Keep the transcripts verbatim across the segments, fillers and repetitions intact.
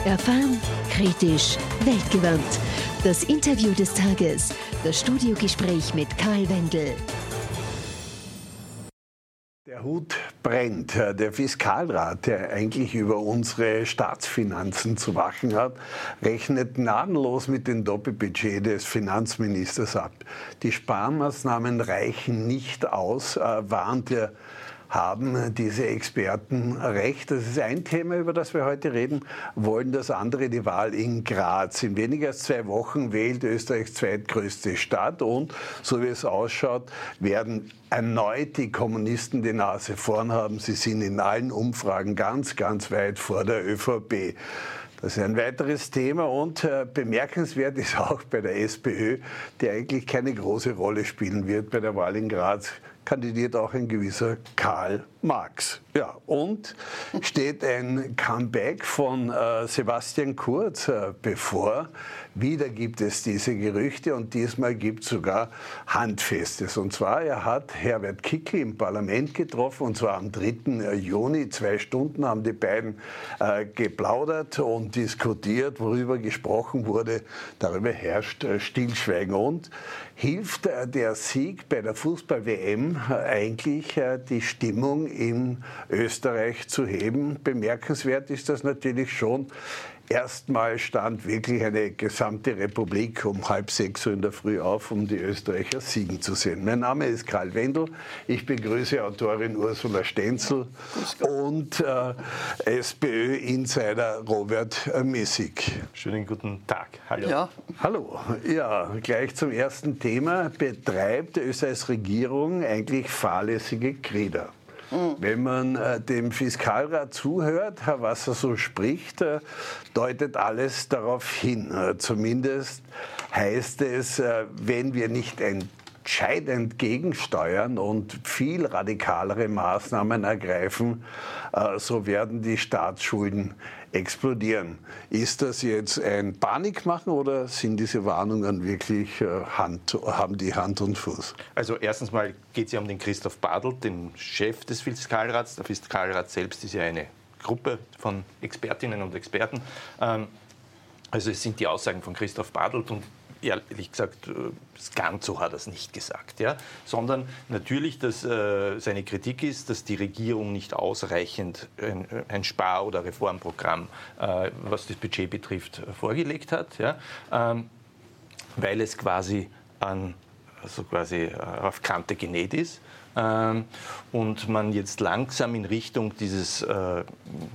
Erfahren, kritisch, weltgewandt. Das Interview des Tages. Das Studiogespräch mit Karl Wendel. Der Hut brennt. Der Fiskalrat, der eigentlich über unsere Staatsfinanzen zu wachen hat, rechnet gnadenlos mit dem Doppelbudget des Finanzministers ab. Die Sparmaßnahmen reichen nicht aus, warnt er. Haben diese Experten recht? Das ist ein Thema, über das wir heute reden wollen. Das andere, die Wahl in Graz. In weniger als zwei Wochen wählt Österreichs zweitgrößte Stadt und, so wie es ausschaut, werden erneut die Kommunisten die Nase vorn haben. Sie sind in allen Umfragen ganz, ganz weit vor der ÖVP. Das ist ein weiteres Thema und äh, bemerkenswert ist auch bei der SPÖ, die eigentlich keine große Rolle spielen wird bei der Wahl in Graz, kandidiert auch ein gewisser Karl Marx. Ja, und steht ein Comeback von äh, Sebastian Kurz äh, bevor. Wieder gibt es diese Gerüchte und diesmal gibt es sogar Handfestes. Und zwar, er hat Herbert Kickl im Parlament getroffen und zwar am dritten Juni. Zwei Stunden haben die beiden äh, geplaudert und diskutiert, worüber gesprochen wurde. Darüber herrscht äh, Stillschweigen. Und hilft äh, der Sieg bei der Fußball-W M äh, eigentlich äh, die Stimmung in Österreich zu heben? Bemerkenswert ist das natürlich schon. Erstmal stand wirklich eine gesamte Republik um halb sechs Uhr in der Früh auf, um die Österreicher siegen zu sehen. Mein Name ist Karl Wendel. Ich begrüße Autorin Ursula Stenzel und äh, SPÖ-Insider Robert Missig. Schönen guten Tag. Hallo. Ja. Hallo. Ja, gleich zum ersten Thema. Betreibt Österreichs Regierung eigentlich fahrlässige Krieder? Wenn man äh, dem Fiskalrat zuhört, was er so spricht, äh, deutet alles darauf hin. Äh, zumindest heißt es, äh, wenn wir nicht entscheidend gegensteuern und viel radikalere Maßnahmen ergreifen, äh, so werden die Staatsschulden explodieren. Ist das jetzt ein Panikmachen oder sind diese Warnungen wirklich äh, Hand, haben die Hand und Fuß? Also erstens mal geht es ja um den Christoph Bartelt, den Chef des Fiskalrats. Der Fiskalrat selbst ist ja eine Gruppe von Expertinnen und Experten. Ähm, also es sind die Aussagen von Christoph Bartelt und ehrlich gesagt, ganz so hat er es nicht gesagt, ja? Sondern natürlich, dass äh, seine Kritik ist, dass die Regierung nicht ausreichend ein, ein Spar- oder Reformprogramm, äh, was das Budget betrifft, vorgelegt hat, ja? Ähm, weil es quasi, an, also quasi äh, auf Kante genäht ist ähm, und man jetzt langsam in Richtung dieses äh,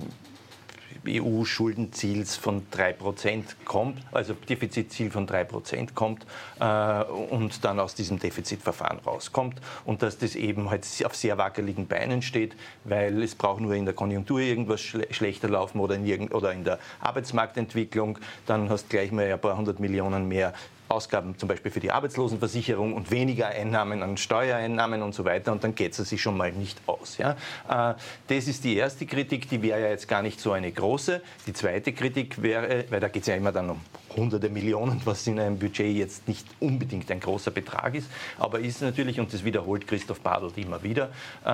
E U-Schuldenziels von drei Prozent kommt, also Defizitziel von drei Prozent kommt äh, und dann aus diesem Defizitverfahren rauskommt und dass das eben halt auf sehr wackeligen Beinen steht, weil es braucht nur in der Konjunktur irgendwas schle schlechter laufen oder in, irgend oder in der Arbeitsmarktentwicklung, dann hast du gleich mal ein paar hundert Millionen mehr Ausgaben zum Beispiel für die Arbeitslosenversicherung und weniger Einnahmen an Steuereinnahmen und so weiter und dann geht es sich schon mal nicht aus. Ja? Das ist die erste Kritik, die wäre ja jetzt gar nicht so eine große. Die zweite Kritik wäre, weil da geht es ja immer dann um hunderte Millionen, was in einem Budget jetzt nicht unbedingt ein großer Betrag ist, aber ist natürlich, und das wiederholt Christoph Bartelt immer wieder,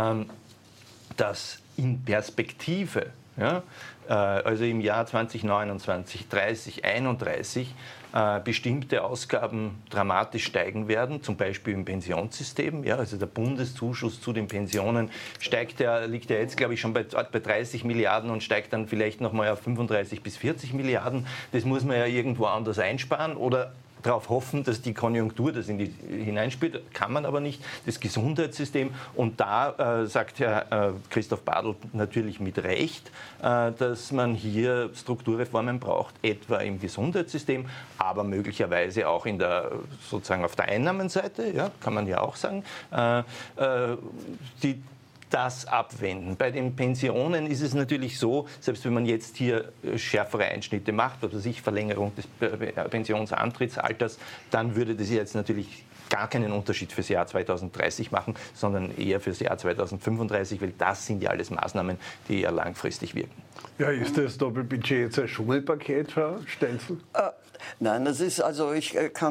dass in Perspektive, ja, also im Jahr zwanzig neunundzwanzig, dreißig, einunddreißig äh, bestimmte Ausgaben dramatisch steigen werden, zum Beispiel im Pensionssystem. Ja, also der Bundeszuschuss zu den Pensionen steigt ja, liegt ja jetzt, glaube ich, schon bei, bei dreißig Milliarden und steigt dann vielleicht nochmal auf fünfunddreißig bis vierzig Milliarden. Das muss man ja irgendwo anders einsparen oder darauf hoffen, dass die Konjunktur das in die hineinspielt, kann man aber nicht. Das Gesundheitssystem, und da äh, sagt Herr äh, Christoph Bartelt natürlich mit Recht, äh, dass man hier Strukturreformen braucht, etwa im Gesundheitssystem, aber möglicherweise auch in der, sozusagen auf der Einnahmenseite, ja, kann man ja auch sagen. Äh, äh, die das abwenden. Bei den Pensionen ist es natürlich so, selbst wenn man jetzt hier schärfere Einschnitte macht, was weiß ich, Verlängerung des Pensionsantrittsalters, dann würde das jetzt natürlich gar keinen Unterschied fürs Jahr zweitausenddreißig machen, sondern eher fürs Jahr zweitausendfünfunddreißig, weil das sind ja alles Maßnahmen, die eher langfristig wirken. Ja, ist das Doppelbudget jetzt ein Schummelpaket, Frau Stenzel? Äh, nein, das ist, also ich kann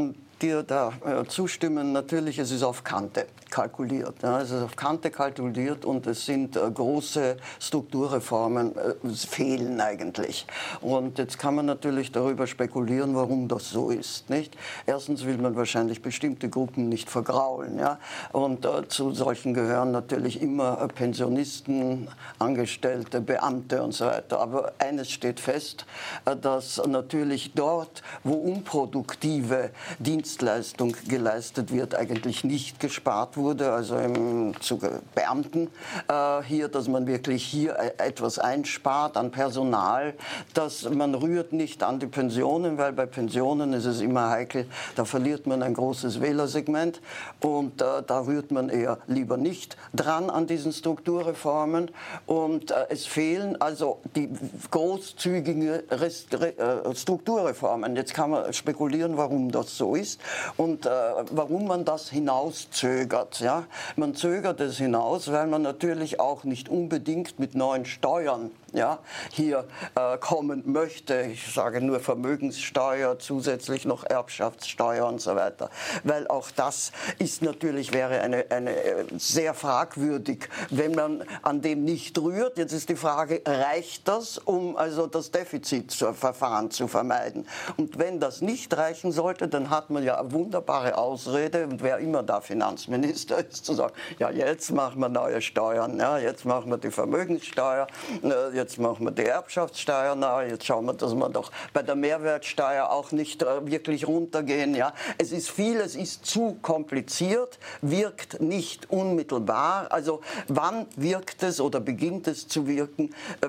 dir da äh, zustimmen. Natürlich, es ist auf Kante kalkuliert. Ja, es ist auf Kante kalkuliert und es sind äh, große Strukturreformen äh, fehlen eigentlich. Und jetzt kann man natürlich darüber spekulieren, warum das so ist. Nicht? Erstens will man wahrscheinlich bestimmte Gruppen nicht vergraulen. Ja? Und äh, zu solchen gehören natürlich immer äh, Pensionisten, Angestellte, Beamte und so weiter. Aber eines steht fest, äh, dass natürlich dort, wo unproduktive Dienstleistung geleistet wird, eigentlich nicht gespart wurde, also im Zuge Beamten äh, hier, dass man wirklich hier etwas einspart an Personal, dass man rührt nicht an die Pensionen, weil bei Pensionen ist es immer heikel, da verliert man ein großes Wählersegment und äh, da rührt man eher lieber nicht dran an diesen Strukturreformen und äh, es fehlen also die großzügigen Rest, äh, Strukturreformen. Jetzt kann man spekulieren, warum das so ist und äh, warum man das hinauszögert. Ja? Man zögert es hinaus, weil man natürlich auch nicht unbedingt mit neuen Steuern ja, hier äh, kommen möchte. Ich sage nur Vermögenssteuer, zusätzlich noch Erbschaftssteuer und so weiter. Weil auch das ist natürlich, wäre eine, eine sehr fragwürdig, wenn man an dem nicht rührt. Jetzt ist die Frage, reicht das, um also das Defizitverfahren zu vermeiden? Und wenn das nicht reichen sollte, dann hat man ja eine wunderbare Ausrede, und wer immer da Finanzminister ist, zu sagen, ja, jetzt machen wir neue Steuern, ja, jetzt machen wir die Vermögenssteuer, jetzt Jetzt machen wir die Erbschaftssteuer nach, jetzt schauen wir, dass wir doch bei der Mehrwertsteuer auch nicht äh, wirklich runtergehen. Ja. Es ist viel, es ist zu kompliziert, wirkt nicht unmittelbar. Also wann wirkt es oder beginnt es zu wirken?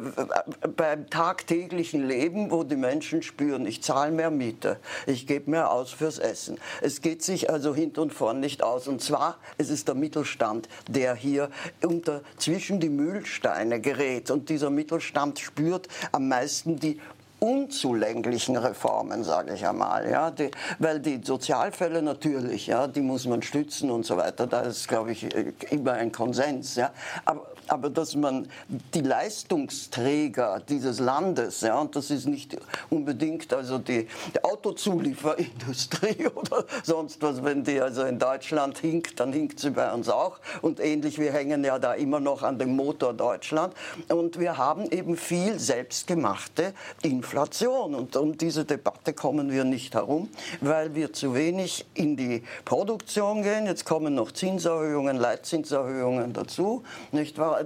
Äh, beim tagtäglichen Leben, wo die Menschen spüren, ich zahle mehr Miete, ich gebe mehr aus fürs Essen. Es geht sich also hinten und vorn nicht aus. Und zwar, es ist der Mittelstand, der hier unter, zwischen die Mühlsteine gerät. Und dieser Mittelstand spürt am meisten die unzulänglichen Reformen, sage ich einmal, ja, die, weil die Sozialfälle natürlich, ja, die muss man stützen und so weiter, da ist, glaube ich, immer ein Konsens, ja, aber Aber dass man die Leistungsträger dieses Landes, ja, und das ist nicht unbedingt also die, die Autozulieferindustrie oder sonst was, wenn die also in Deutschland hinkt, dann hinkt sie bei uns auch. Und ähnlich, wir hängen ja da immer noch an dem Motor Deutschland. Und wir haben eben viel selbstgemachte Inflation. Und um diese Debatte kommen wir nicht herum, weil wir zu wenig in die Produktion gehen. Jetzt kommen noch Zinserhöhungen, Leitzinserhöhungen dazu, nicht wahr?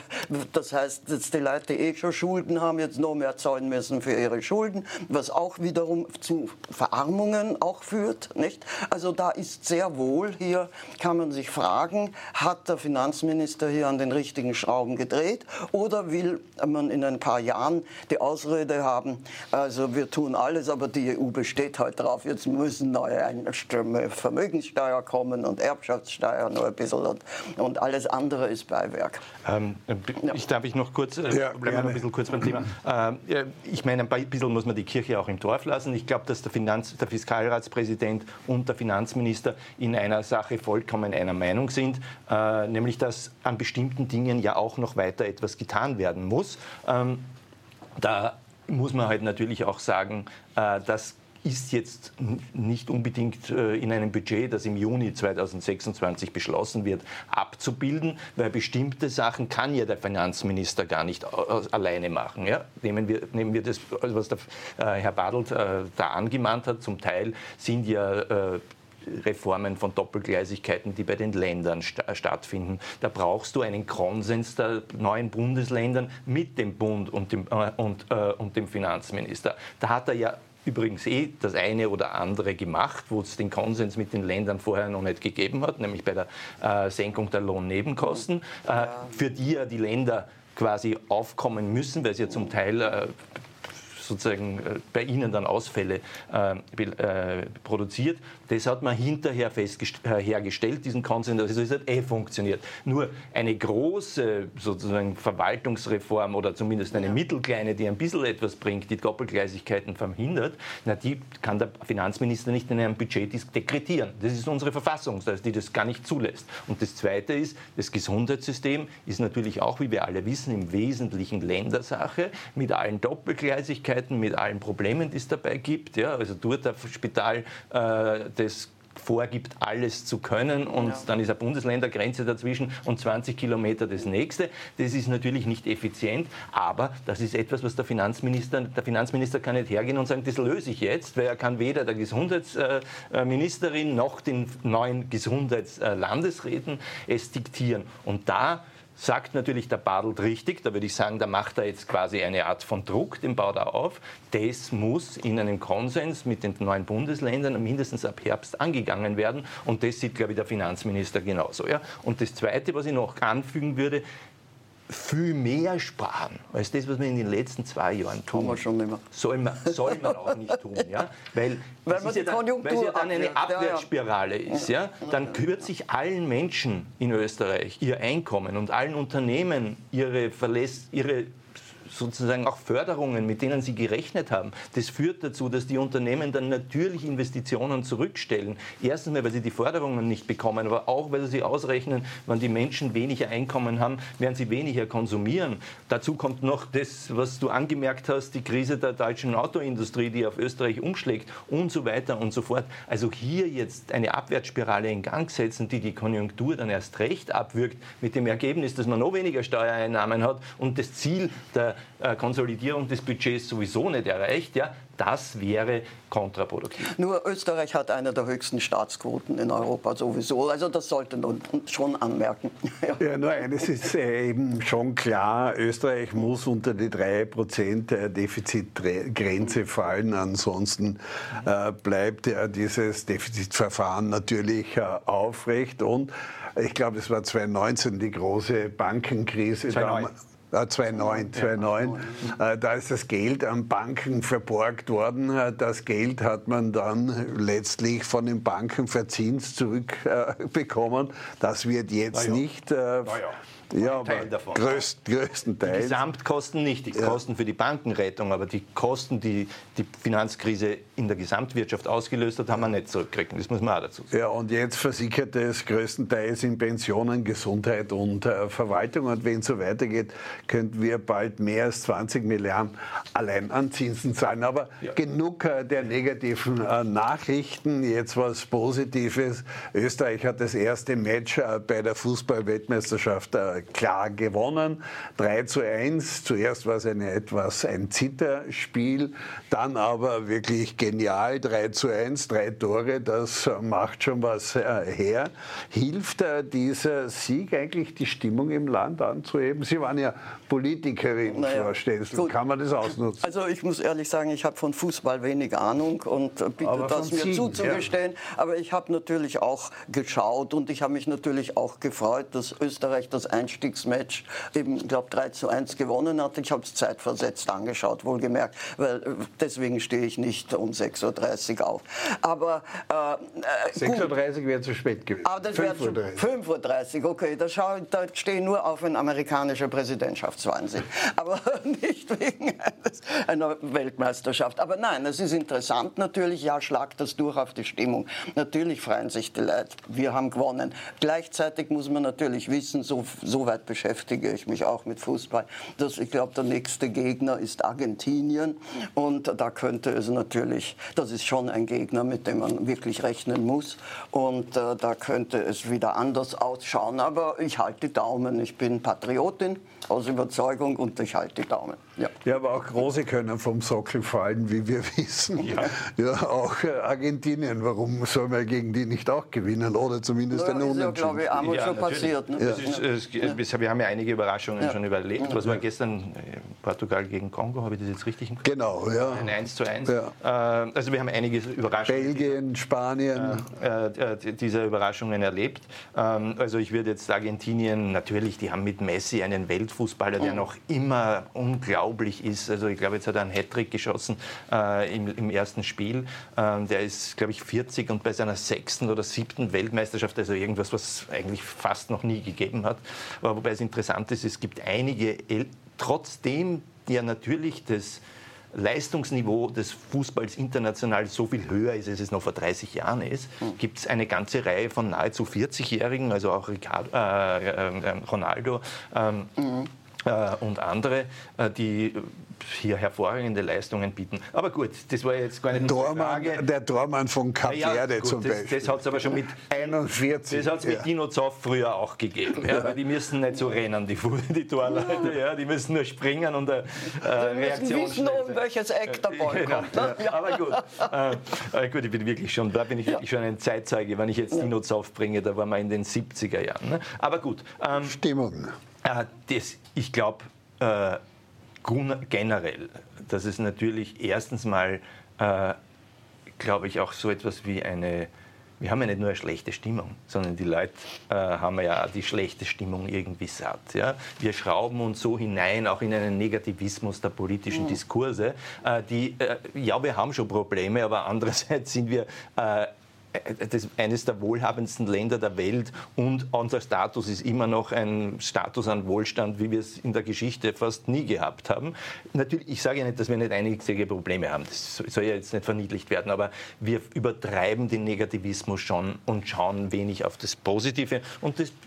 Das heißt, dass die Leute, die eh schon Schulden haben, jetzt noch mehr zahlen müssen für ihre Schulden, was auch wiederum zu Verarmungen auch führt, nicht? Also da ist sehr wohl, hier kann man sich fragen, hat der Finanzminister hier an den richtigen Schrauben gedreht oder will man in ein paar Jahren die Ausrede haben, also wir tun alles, aber die E U besteht halt drauf, jetzt müssen neue Einströme, Vermögenssteuer kommen und Erbschaftssteuer noch ein bisschen und, und alles andere ist Beiwerk. Ähm, ich darf ich noch kurz, äh, ja, bleiben wir noch ein bisschen kurz beim Thema. Äh, ich meine, ein bisschen muss man die Kirche auch im Dorf lassen. Ich glaube, dass der, Finanz-, der Fiskalratspräsident und der Finanzminister in einer Sache vollkommen einer Meinung sind, äh, nämlich, dass an bestimmten Dingen ja auch noch weiter etwas getan werden muss. Ähm, da muss man halt natürlich auch sagen, äh, dass ist jetzt nicht unbedingt in einem Budget, das im Juni zweitausendsechsundzwanzig beschlossen wird, abzubilden, weil bestimmte Sachen kann ja der Finanzminister gar nicht alleine machen. Ja? Nehmen wir, nehmen wir das, was der Herr Bartelt da angemahnt hat, zum Teil sind ja Reformen von Doppelgleisigkeiten, die bei den Ländern st- stattfinden. Da brauchst du einen Konsens der neuen Bundesländern mit dem Bund und dem, äh, und, äh, und dem Finanzminister. Da hat er ja übrigens eh das eine oder andere gemacht, wo es den Konsens mit den Ländern vorher noch nicht gegeben hat, nämlich bei der äh, Senkung der Lohnnebenkosten, äh, für die ja die Länder quasi aufkommen müssen, weil sie ja zum Teil äh, sozusagen bei ihnen dann Ausfälle äh, äh, produziert. Das hat man hinterher hergestellt, diesen Konsens, also es hat eh funktioniert. Nur eine große sozusagen Verwaltungsreform oder zumindest eine ja. mittelkleine, die ein bisschen etwas bringt, die Doppelgleisigkeiten verhindert, na, die kann der Finanzminister nicht in einem Budget dekretieren. Das ist unsere Verfassung, das heißt, die das gar nicht zulässt. Und das Zweite ist, das Gesundheitssystem ist natürlich auch, wie wir alle wissen, im Wesentlichen Ländersache, mit allen Doppelgleisigkeiten, mit allen Problemen, die es dabei gibt. Ja, also dort das Spital, äh, das vorgibt, alles zu können und ja. dann ist eine Bundesländergrenze dazwischen und zwanzig Kilometer das nächste. Das ist natürlich nicht effizient, aber das ist etwas, was der Finanzminister, der Finanzminister kann nicht hergehen und sagen, das löse ich jetzt, weil er kann weder der Gesundheitsministerin noch den neuen Gesundheitslandesräten es diktieren. Und da sagt natürlich der Bartelt richtig, da würde ich sagen, da macht er jetzt quasi eine Art von Druck, den baut er auf. Das muss in einem Konsens mit den neuen Bundesländern mindestens ab Herbst angegangen werden und das sieht, glaube ich, der Finanzminister genauso. Ja? Und das Zweite, was ich noch anfügen würde, viel mehr sparen als das, was wir in den letzten zwei Jahren tun. Kann man schon nicht mehr. Soll man, soll man auch nicht tun. Ja? Weil, weil man die ja dann, Konjunktur weil es ja dann eine abwirkt. Abwärtsspirale ist. Ja? Dann kürzt allen Menschen in Österreich ihr Einkommen und allen Unternehmen ihre, Verläss, ihre sozusagen auch Förderungen, mit denen sie gerechnet haben. Das führt dazu, dass die Unternehmen dann natürlich Investitionen zurückstellen. Erstens mal, weil sie die Förderungen nicht bekommen, aber auch, weil sie ausrechnen, wenn die Menschen weniger Einkommen haben, werden sie weniger konsumieren. Dazu kommt noch das, was du angemerkt hast, die Krise der deutschen Autoindustrie, die auf Österreich umschlägt und so weiter und so fort. Also hier jetzt eine Abwärtsspirale in Gang setzen, die die Konjunktur dann erst recht abwirkt, mit dem Ergebnis, dass man noch weniger Steuereinnahmen hat und das Ziel der Konsolidierung des Budgets sowieso nicht erreicht, ja, das wäre kontraproduktiv. Nur Österreich hat eine der höchsten Staatsquoten in Europa sowieso. Also das sollte man schon anmerken. Ja, ja nur eines ist eben schon klar, Österreich muss unter die drei Prozent Defizitgrenze fallen. Ansonsten äh, bleibt ja dieses Defizitverfahren natürlich äh, aufrecht. Und ich glaube, es war zweitausendneunzehn die große Bankenkrise. zweitausendneun, zweitausendneun. Da ist das Geld an Banken verborgt worden. Das Geld hat man dann letztlich von den Banken verzinst zurückbekommen. Das wird jetzt ja. nicht... Äh, ja. Ja, aber größt, größtenteils. Die Gesamtkosten nicht, die ja. Kosten für die Bankenrettung, aber die Kosten, die die Finanzkrise in der Gesamtwirtschaft ausgelöst hat, haben wir nicht zurückgekriegt. Das muss man auch dazu sagen. Ja, und jetzt versickert es größtenteils in Pensionen, Gesundheit und äh, Verwaltung. Und wenn es so weitergeht, könnten wir bald mehr als zwanzig Milliarden allein an Zinsen zahlen. Aber ja. genug äh, der negativen äh, Nachrichten. Jetzt was Positives. Österreich hat das erste Match äh, bei der Fußball-Weltmeisterschaft äh, klar gewonnen, drei zu eins. Zuerst war es eine etwas ein Zitterspiel, dann aber wirklich genial, drei zu eins, drei Tore, das macht schon was her. Hilft dieser Sieg eigentlich, die Stimmung im Land anzuheben? Sie waren ja Politikerin, naja, Frau Stenzel. Kann man das ausnutzen? Also ich muss ehrlich sagen, ich habe von Fußball wenig Ahnung und bitte das mir Siegen, zuzugestehen. Ja. Aber ich habe natürlich auch geschaut und ich habe mich natürlich auch gefreut, dass Österreich das Einstiegsmatch eben, ich glaube, drei zu eins gewonnen hat. Ich habe es zeitversetzt angeschaut, wohlgemerkt, weil deswegen stehe ich nicht um sechs Uhr dreißig auf. Aber äh, sechs Uhr dreißig wäre zu spät gewesen. Aber das wäre fünf Uhr dreißig, okay, da, schau, da stehe ich nur auf ein amerikanischer Präsidentschaftswahnsinn. Aber nicht wegen eines, einer Weltmeisterschaft. Aber nein, es ist interessant natürlich, ja, schlagt das durch auf die Stimmung. Natürlich freuen sich die Leute, wir haben gewonnen. Gleichzeitig muss man natürlich wissen, so Soweit beschäftige ich mich auch mit Fußball. Das, ich glaube, der nächste Gegner ist Argentinien. Und da könnte es natürlich, das ist schon ein Gegner, mit dem man wirklich rechnen muss. Und äh, da könnte es wieder anders ausschauen. Aber ich halte die Daumen. Ich bin Patriotin aus Überzeugung und ich halte die Daumen. Ja. ja, aber auch Große können vom Sockel fallen, wie wir wissen. Ja, ja auch äh, Argentinien. Warum soll man gegen die nicht auch gewinnen? Oder zumindest ja, eine Unentschieden? Das ist ja, glaube ich, einmal ja, schon natürlich. passiert. Ne? Ja. Es ist, es, wir haben ja einige Überraschungen ja. schon überlebt. Was war gestern Portugal gegen Kongo? Habe ich das jetzt richtig im Kopf? Genau, ja. Ein eins zu eins. Ja. Also wir haben einige Überraschungen. Belgien, Spanien. Äh, äh, diese Überraschungen erlebt. Ähm, also ich würde jetzt Argentinien, natürlich, die haben mit Messi einen Weltfußballer, der noch immer unglaublich ist. Also ich glaube, jetzt hat er einen Hattrick geschossen äh, im, im ersten Spiel. Ähm, der ist, glaube ich, vierzig und bei seiner sechsten oder siebten Weltmeisterschaft, also irgendwas, was eigentlich fast noch nie gegeben hat. Aber wobei es interessant ist, es gibt einige, trotzdem ja natürlich das Leistungsniveau des Fußballs international so viel höher ist, als es noch vor dreißig Jahren ist, mhm. gibt es eine ganze Reihe von nahezu vierzigjährigen, also auch Ricardo, äh, äh, Ronaldo, ähm, mhm. äh, und andere, äh, die hier hervorragende Leistungen bieten. Aber gut, das war jetzt gar nicht unsere Frage. Der Tormann von Kap Verde ja, zum das, Beispiel. Das hat es aber schon mit einundvierzig. Das hat es mit ja. Dino Zoff früher auch gegeben. Ja, weil die müssen nicht so rennen, die, die Torleute. Ja, die müssen nur springen und eine äh, Reaktion. Wir wissen, um welches Eck der Ball kommt. Ne? Ja, aber gut. Äh, gut, ich bin wirklich schon, da bin ich wirklich schon ein Zeitzeuge, wenn ich jetzt Dino Zoff bringe, da waren wir in den siebziger Jahren. Ne? Aber gut. Ähm, Stimmung. Äh, das, ich glaube äh, generell, dass es natürlich erstens mal, äh, glaube ich, auch so etwas wie eine, wir haben ja nicht nur eine schlechte Stimmung, sondern die Leute äh, haben ja auch die schlechte Stimmung irgendwie satt. Ja? Wir schrauben uns so hinein, auch in einen Negativismus der politischen mhm. Diskurse, äh, die, äh, ja, wir haben schon Probleme, aber andererseits sind wir äh, Das ist eines der wohlhabendsten Länder der Welt und unser Status ist immer noch ein Status an Wohlstand, wie wir es in der Geschichte fast nie gehabt haben. Natürlich, ich sage ja nicht, dass wir nicht einige Probleme haben, das soll ja jetzt nicht verniedlicht werden, aber wir übertreiben den Negativismus schon und schauen wenig auf das Positive und das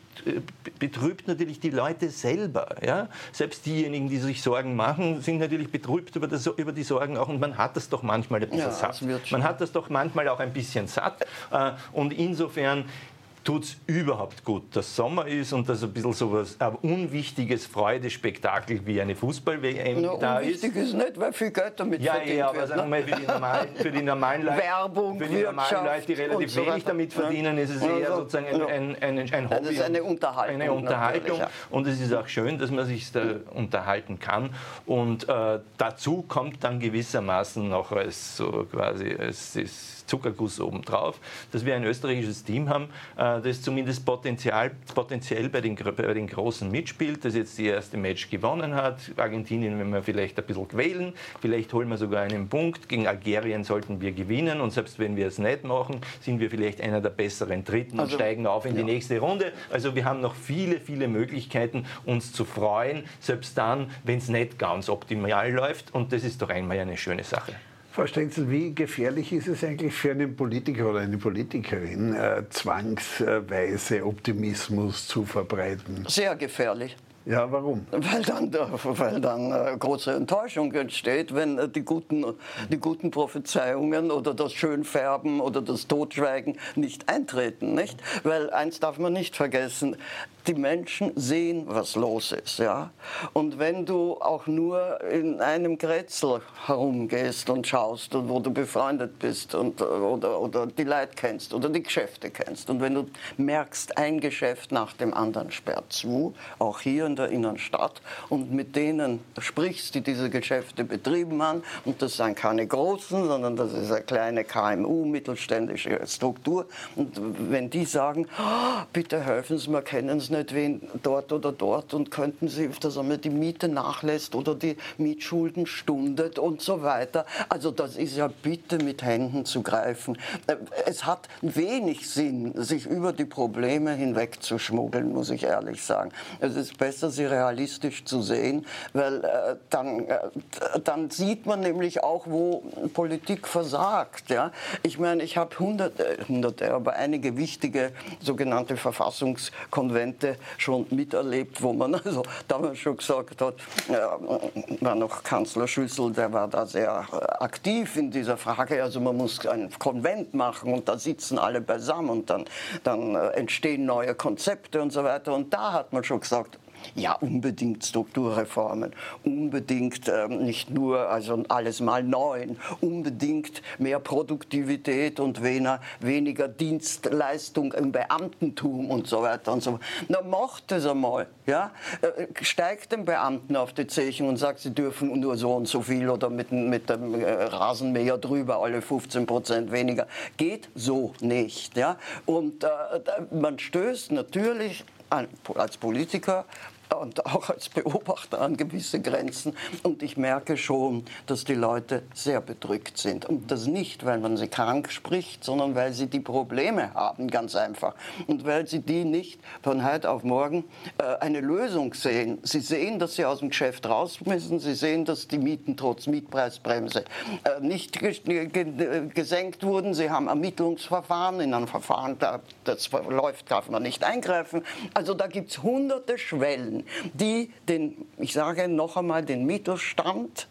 betrübt natürlich die Leute selber. Ja? Selbst diejenigen, die sich Sorgen machen, sind natürlich betrübt über, das, über die Sorgen auch und man hat das doch manchmal ein bisschen ja, satt. Man hat das doch manchmal auch ein bisschen satt und insofern tut es überhaupt gut, dass Sommer ist und dass ein bisschen so was, ein unwichtiges Freudespektakel wie eine Fußball-W M no, da ist. Unwichtig ist nicht, weil viel Geld damit ja, verdient ja, aber wird. sagen wir mal, für die normalen, für die normalen Leute, Werbung, für die normalen Leute, die relativ so wenig damit verdienen, ist es eher sozusagen ein, ein, ein, ein Hobby. Das ist eine Unterhaltung. Eine Unterhaltung. Ja. Und es ist auch schön, dass man sich da unterhalten kann. Und äh, dazu kommt dann gewissermaßen noch als so quasi als das Zuckerguss obendrauf, dass wir ein österreichisches Team haben, äh, das zumindest Potenzial, potenziell bei den, bei den Großen mitspielt, das jetzt die erste Match gewonnen hat. Argentinien werden wir vielleicht ein bisschen quälen, vielleicht holen wir sogar einen Punkt. Gegen Algerien sollten wir gewinnen und selbst wenn wir es nicht machen, sind wir vielleicht einer der besseren Dritten also, und steigen auf in ja. die nächste Runde. Also wir haben noch viele, viele Möglichkeiten, uns zu freuen, selbst dann, wenn es nicht ganz optimal läuft und das ist doch einmal eine schöne Sache. Frau Stenzel, wie gefährlich ist es eigentlich für einen Politiker oder eine Politikerin, äh, zwangsweise Optimismus zu verbreiten? Sehr gefährlich. Ja, warum? Weil dann, weil dann äh, große Enttäuschung entsteht, wenn äh, die, guten, die guten Prophezeiungen oder das Schönfärben oder das Totschweigen nicht eintreten. Nicht? Weil eins darf man nicht vergessen, die Menschen sehen, was los ist. Ja? Und wenn du auch nur in einem Grätzl herumgehst und schaust, und wo du befreundet bist und, oder, oder die Leute kennst oder die Geschäfte kennst, und wenn du merkst, ein Geschäft nach dem anderen sperrt zu, auch hier in der Innenstadt, und mit denen sprichst, die diese Geschäfte betrieben haben, und das sind keine großen, sondern das ist eine kleine K M U, mittelständische Struktur, und wenn die sagen, oh, bitte helfen Sie mir, kennen Sie nicht wen dort oder dort und könnten Sie, dass einmal die Miete nachlässt oder die Mietschulden stundet und so weiter. Also das ist ja bitte mit Händen zu greifen. Es hat wenig Sinn, sich über die Probleme hinweg zu schmuggeln, muss ich ehrlich sagen. Es ist besser, sie realistisch zu sehen, weil äh, dann, äh, dann sieht man nämlich auch, wo Politik versagt. Ja? Ich meine, ich habe hunderte, hunderte, aber einige wichtige sogenannte Verfassungskonvente schon miterlebt, wo man also damals schon gesagt hat, äh, war noch Kanzler Schüssel, der war da sehr äh, aktiv in dieser Frage, also man muss ein Konvent machen und da sitzen alle beisammen und dann, dann äh, entstehen neue Konzepte und so weiter, und da hat man schon gesagt, ja, unbedingt Strukturreformen, unbedingt ähm, nicht nur also alles mal neu, unbedingt mehr Produktivität und weniger, weniger Dienstleistung im Beamtentum und so weiter und so fort. Na, macht es einmal, ja? Steigt den Beamten auf die Zechen und sagt, sie dürfen nur so und so viel oder mit, mit dem Rasenmäher drüber alle fünfzehn Prozent weniger. Geht so nicht, ja? Und äh, man stößt natürlich als Politiker und auch als Beobachter an gewisse Grenzen. Und ich merke schon, dass die Leute sehr bedrückt sind. Und das nicht, weil man sie krank spricht, sondern weil sie die Probleme haben, ganz einfach. Und weil sie die nicht von heute auf morgen äh, eine Lösung sehen. Sie sehen, dass sie aus dem Geschäft raus müssen. Sie sehen, dass die Mieten trotz Mietpreisbremse äh, nicht ges ge gesenkt wurden. Sie haben Ermittlungsverfahren. In einem Verfahren, das läuft, darf man nicht eingreifen. Also da gibt es hunderte Schwellen, die den, ich sage noch einmal, den Mittelstand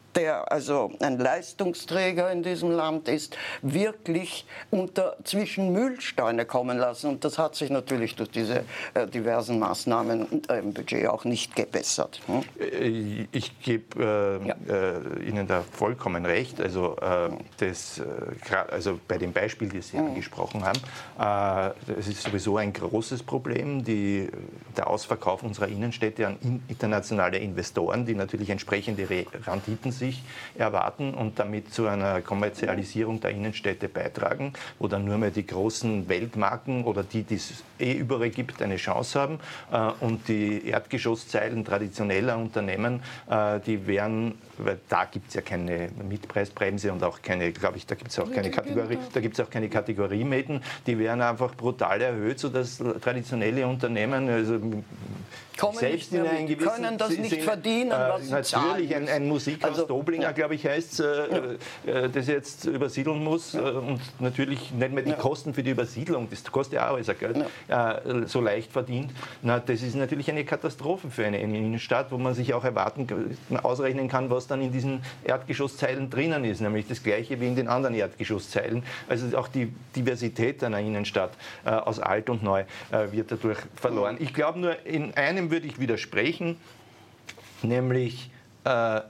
der also ein Leistungsträger in diesem Land ist, wirklich unter zwischen Mühlsteine kommen lassen. Und das hat sich natürlich durch diese äh, diversen Maßnahmen äh, im Budget auch nicht gebessert. Hm? Ich gebe äh, ja. äh, Ihnen da vollkommen recht. Also, äh, das, äh, also bei dem Beispiel, das Sie mhm. angesprochen haben, äh, das ist sowieso ein großes Problem. Die, der Ausverkauf unserer Innenstädte an in, internationale Investoren, die natürlich entsprechende Re Renditen sich erwarten und damit zu einer Kommerzialisierung der Innenstädte beitragen, wo dann nur mehr die großen Weltmarken oder die, die es eh überall gibt, eine Chance haben. Und die Erdgeschosszeilen traditioneller Unternehmen, die werden, weil da gibt es ja keine Mietpreisbremse und auch keine, glaube ich, da gibt es auch keine Kategorie, da gibt es auch keine Kategoriemieten, die werden einfach brutal erhöht, sodass traditionelle Unternehmen, also Kommen selbst in einen gewissen, können das nicht sind, verdienen, was äh, natürlich ein, ein Musikhaus also, Doblinger, ja. glaube ich, heißt, äh, ja. äh, das jetzt übersiedeln muss ja. äh, und natürlich nicht mehr die ja. Kosten für die Übersiedlung, das kostet ja auch alles Geld, ja. äh, so leicht verdient. Na, das ist natürlich eine Katastrophe für eine, eine Innenstadt, wo man sich auch erwarten, ausrechnen kann, was dann in diesen Erdgeschosszeilen drinnen ist, nämlich das Gleiche wie in den anderen Erdgeschosszeilen. Also auch die Diversität einer Innenstadt äh, aus alt und neu äh, wird dadurch verloren. Ich glaube nur, in einem würde ich widersprechen, nämlich, äh,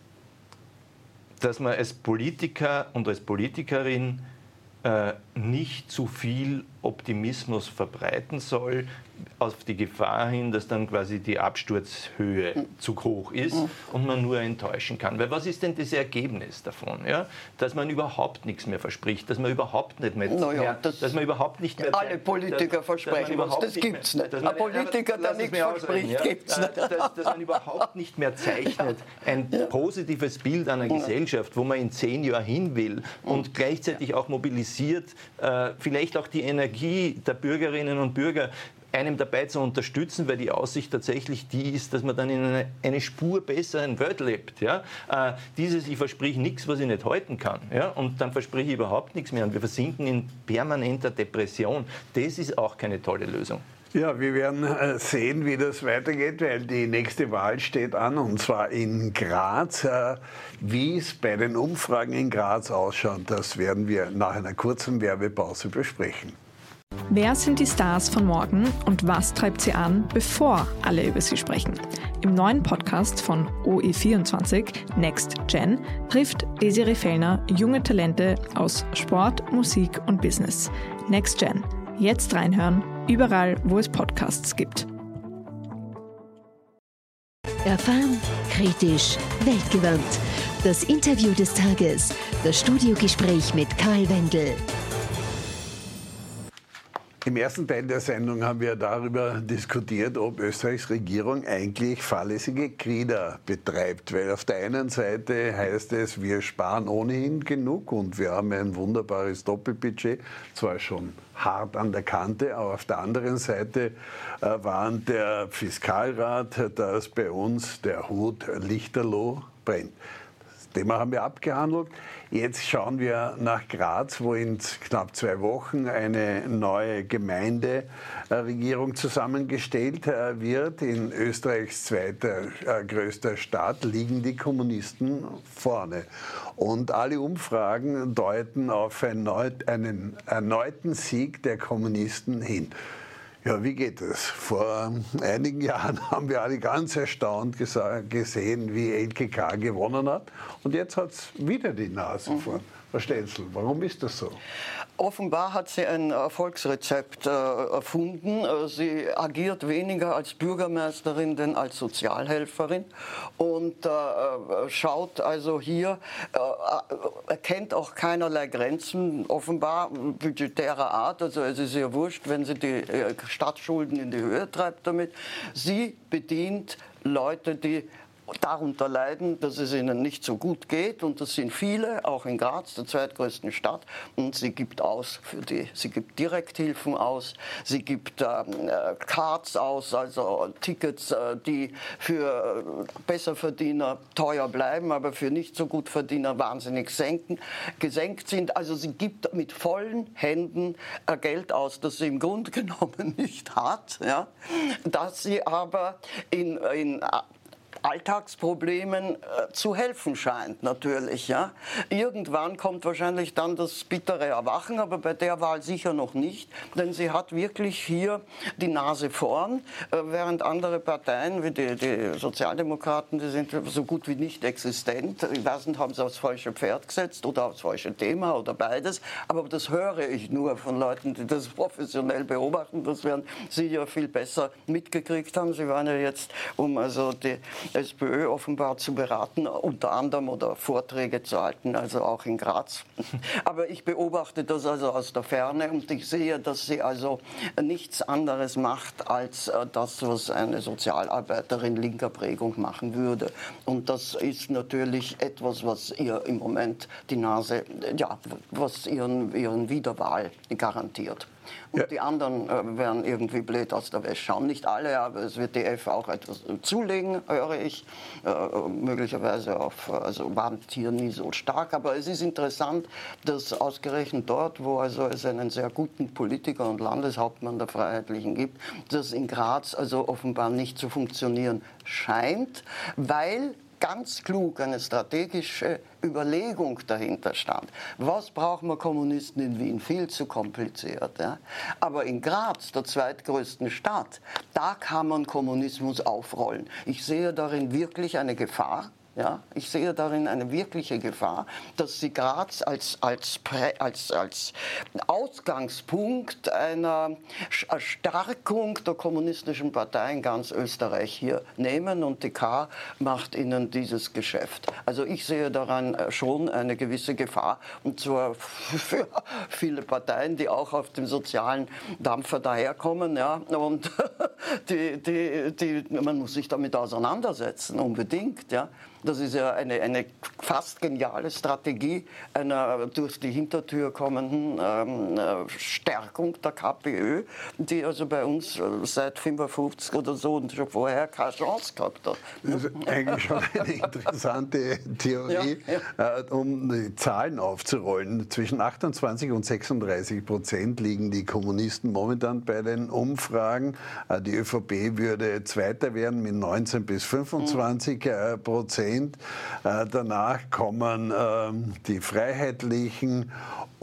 dass man als Politiker und als Politikerin äh, nicht zu viel Optimismus verbreiten soll, auf die Gefahr hin, dass dann quasi die Absturzhöhe mhm. zu hoch ist mhm. und man nur enttäuschen kann. Weil was ist denn das Ergebnis davon? Ja? Dass man überhaupt nichts mehr verspricht, dass man überhaupt nicht mehr, no, ja, mehr das dass man überhaupt nicht mehr alle Politiker dass, versprechen dass was, das gibt es nicht. Ein Politiker, der nichts verspricht, ja? gibt es nicht. Dass, dass man überhaupt nicht mehr zeichnet, ein ja. positives Bild einer ja. Gesellschaft, wo man in zehn Jahren hin will und mhm. gleichzeitig auch mobilisiert, äh, vielleicht auch die Energie der Bürgerinnen und Bürger, einem dabei zu unterstützen, weil die Aussicht tatsächlich die ist, dass man dann in eine, eine Spur besseren Welt lebt. Ja? Äh, dieses, ich verspreche nichts, was ich nicht halten kann. Ja? Und dann verspreche ich überhaupt nichts mehr. Und wir versinken in permanenter Depression. Das ist auch keine tolle Lösung. Ja, wir werden sehen, wie das weitergeht, weil die nächste Wahl steht an, und zwar in Graz. Wie es bei den Umfragen in Graz ausschaut, das werden wir nach einer kurzen Werbepause besprechen. Wer sind die Stars von morgen und was treibt sie an, bevor alle über sie sprechen? Im neuen Podcast von O E vierundzwanzig, Next Gen, trifft Desiree Fellner junge Talente aus Sport, Musik und Business. Next Gen. Jetzt reinhören, überall, wo es Podcasts gibt. Erfahren, kritisch, weltgewandt. Das Interview des Tages, das Studiogespräch mit Karl Wendel. Im ersten Teil der Sendung haben wir darüber diskutiert, ob Österreichs Regierung eigentlich fahrlässige Krieder betreibt. Weil auf der einen Seite heißt es, wir sparen ohnehin genug und wir haben ein wunderbares Doppelbudget, zwar schon hart an der Kante, aber auf der anderen Seite äh, warnt der Fiskalrat, dass bei uns der Hut lichterloh brennt. Das Thema haben wir abgehandelt. Jetzt schauen wir nach Graz, wo in knapp zwei Wochen eine neue Gemeinderegierung zusammengestellt wird. In Österreichs zweiter größter Stadt liegen die Kommunisten vorne. Und alle Umfragen deuten auf einen erneuten Sieg der Kommunisten hin. Ja, wie geht es? Vor einigen Jahren haben wir alle ganz erstaunt gesehen, wie L K K gewonnen hat. Und jetzt hat es wieder die Nase mhm. vorn. Frau Stenzel, warum ist das so? Offenbar hat sie ein Erfolgsrezept äh, erfunden. Sie agiert weniger als Bürgermeisterin, denn als Sozialhelferin und äh, schaut also hier, äh, erkennt auch keinerlei Grenzen, offenbar budgetärer Art. Also es ist ihr wurscht, wenn sie die äh, Stadtschulden in die Höhe treibt damit. Sie bedient Leute, die darunter leiden, dass es ihnen nicht so gut geht, und das sind viele, auch in Graz, der zweitgrößten Stadt, und sie gibt aus für die, sie gibt Direkthilfen aus, sie gibt ähm, Cards aus, also Tickets, äh, die für Besserverdiener teuer bleiben, aber für nicht so gut Verdiener wahnsinnig senken, gesenkt sind. Also sie gibt mit vollen Händen äh, Geld aus, das sie im Grunde genommen nicht hat, ja, dass sie aber in, in Alltagsproblemen äh, zu helfen scheint, natürlich. Ja. Irgendwann kommt wahrscheinlich dann das bittere Erwachen, aber bei der Wahl sicher noch nicht, denn sie hat wirklich hier die Nase vorn, äh, während andere Parteien wie die, die Sozialdemokraten, die sind so gut wie nicht existent. Ich weiß nicht, haben sie aufs falsche Pferd gesetzt oder aufs falsche Thema oder beides, aber das höre ich nur von Leuten, die das professionell beobachten. Das werden Sie ja viel besser mitgekriegt haben. Sie waren ja jetzt, um also die SPÖ offenbar zu beraten, unter anderem oder Vorträge zu halten, also auch in Graz. Aber ich beobachte das also aus der Ferne und ich sehe, dass sie also nichts anderes macht als das, was eine Sozialarbeiterin linker Prägung machen würde. Und das ist natürlich etwas, was ihr im Moment die Nase, ja, was ihren, ihren Wiederwahl garantiert. Und ja. Die anderen äh, werden irgendwie blöd aus der Wäsche schauen. Nicht alle, aber es wird die F auch etwas zulegen, höre ich. Äh, möglicherweise auf, also waren hier nie so stark. Aber es ist interessant, dass ausgerechnet dort, wo also es einen sehr guten Politiker und Landeshauptmann der Freiheitlichen gibt, das in Graz also offenbar nicht zu funktionieren scheint, weil ganz klug eine strategische Überlegung dahinter stand. Was brauchen wir Kommunisten in Wien? Viel zu kompliziert. Ja? Aber in Graz, der zweitgrößten Stadt, da kann man Kommunismus aufrollen. Ich sehe darin wirklich eine Gefahr. Ja, ich sehe darin eine wirkliche Gefahr, dass sie Graz als, als, als, als Ausgangspunkt einer Stärkung der kommunistischen Partei in ganz Österreich hier nehmen und die K macht ihnen dieses Geschäft. Also ich sehe daran schon eine gewisse Gefahr und zwar für viele Parteien, die auch auf dem sozialen Dampfer daherkommen. Ja, und die, die, die, man muss sich damit auseinandersetzen, unbedingt. Ja. Das ist ja eine, eine fast geniale Strategie einer durch die Hintertür kommenden ähm, Stärkung der KPÖ, die also bei uns seit fünfundfünfzig oder so und schon vorher keine Chance gehabt hat. Das ist eigentlich schon eine interessante Theorie, ja, ja. Äh, um die Zahlen aufzurollen. Zwischen achtundzwanzig und sechsunddreißig Prozent liegen die Kommunisten momentan bei den Umfragen. Äh, die ÖVP würde Zweiter werden mit neunzehn bis fünfundzwanzig Prozent. Äh, danach kommen äh, die Freiheitlichen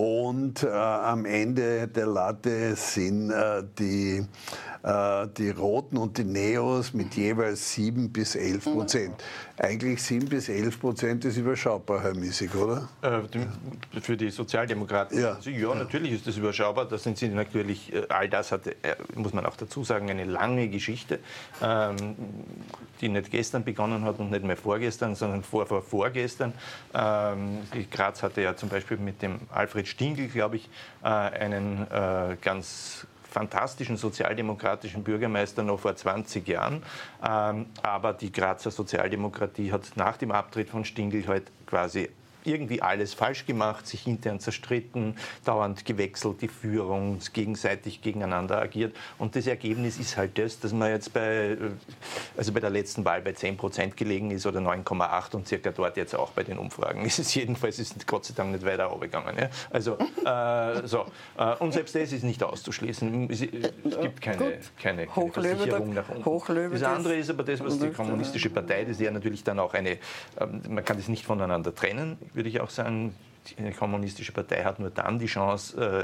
und äh, am Ende der Latte sind äh, die, äh, die Roten und die Neos mit jeweils sieben bis elf Prozent. Mhm. Eigentlich sieben bis elf Prozent ist überschaubar, Herr Missig, oder? Äh, die, für die Sozialdemokraten? Ja. Also, ja, natürlich ist das überschaubar. Das sind sie natürlich, all das hat, muss man auch dazu sagen, eine lange Geschichte, ähm, die nicht gestern begonnen hat und nicht mehr vorgestern, sondern vor, vor vorgestern. Ähm, Graz hatte ja zum Beispiel mit dem Alfred Stingl, glaube ich, äh, einen äh, ganz fantastischen sozialdemokratischen Bürgermeister noch vor zwanzig Jahren. Ähm, aber die Grazer Sozialdemokratie hat nach dem Abtritt von Stingl halt quasi irgendwie alles falsch gemacht, sich intern zerstritten, dauernd gewechselt, die Führung, gegenseitig gegeneinander agiert. Und das Ergebnis ist halt das, dass man jetzt bei, also bei der letzten Wahl bei zehn Prozent gelegen ist oder neun Komma acht und circa dort jetzt auch bei den Umfragen. Es ist jedenfalls ist Gott sei Dank nicht weiter runtergegangen. Ja? Also, äh, so. Äh, und selbst das ist nicht auszuschließen. Es, es gibt keine, keine, keine Versicherung nach unten. Das andere ist aber das, was die Kommunistische Partei, das ist ja natürlich dann auch eine, ähm, man kann das nicht voneinander trennen, würde ich auch sagen, eine kommunistische Partei hat nur dann die Chance,